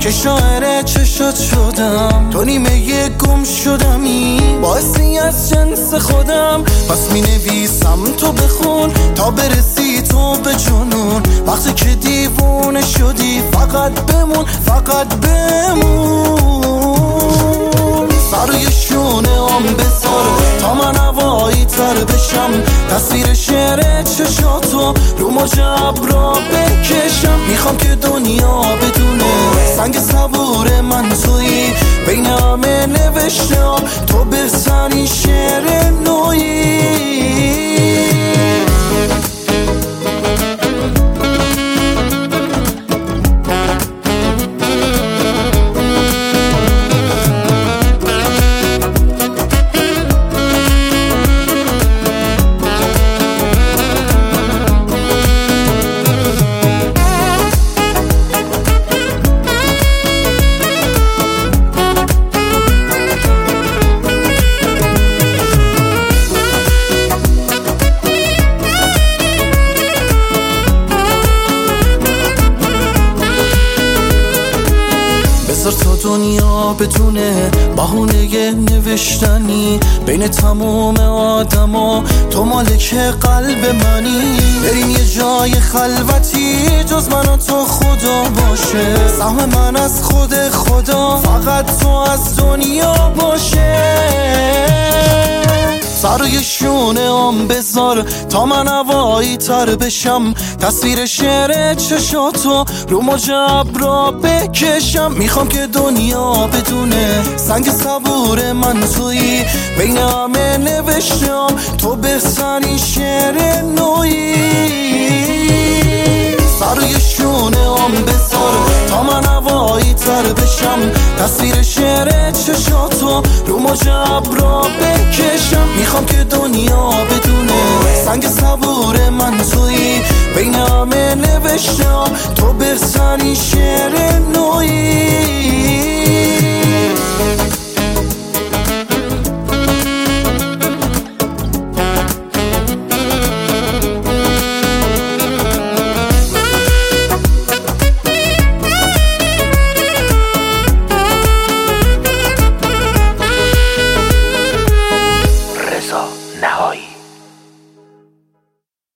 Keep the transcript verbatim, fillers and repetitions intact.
که شاعر چشات شدم، تو نیمه یه گم شدمی، باعثی از جنس خودم. پس می نویسم تو بخون تا برسی تو به جنون. وقتی که دیوونه شدی فقط بمون، فقط بمون. سر روی شونه هم بذار تا من هوایی تر بشم، تصویر شعر چشاتو رو مجب را بکشم. میخوام که دنیا بدونه سنگ صبور من تویی، بین همه نوشتم تو بزنی شعر نویی. تو دنیا بدونه بهونه نوشتنی، بین تموم آدما تو مالک قلب منی. بریم یه جای خلوتی جز من و تو خدا باشه، سهم من از خود خدا فقط تو از دنیا باشه. سر روی شونه هم بذار تا من هوایی تر بشم، تصویر شعر چشاتو رو مجب را بکشم. میخوام که دنیا بدونه سنگ صبور من تویی، بین همه نوشتم تو بزنی شعر نویی. سر روی شونه هم بذار تا من هوایی تر بشم، تصویر شعر چشاتو رو مجب را بکشم. میخوام که دنیا بدونه سنگ صبور من تویی، بین همه نوشتم تو بزنی شعر نویی.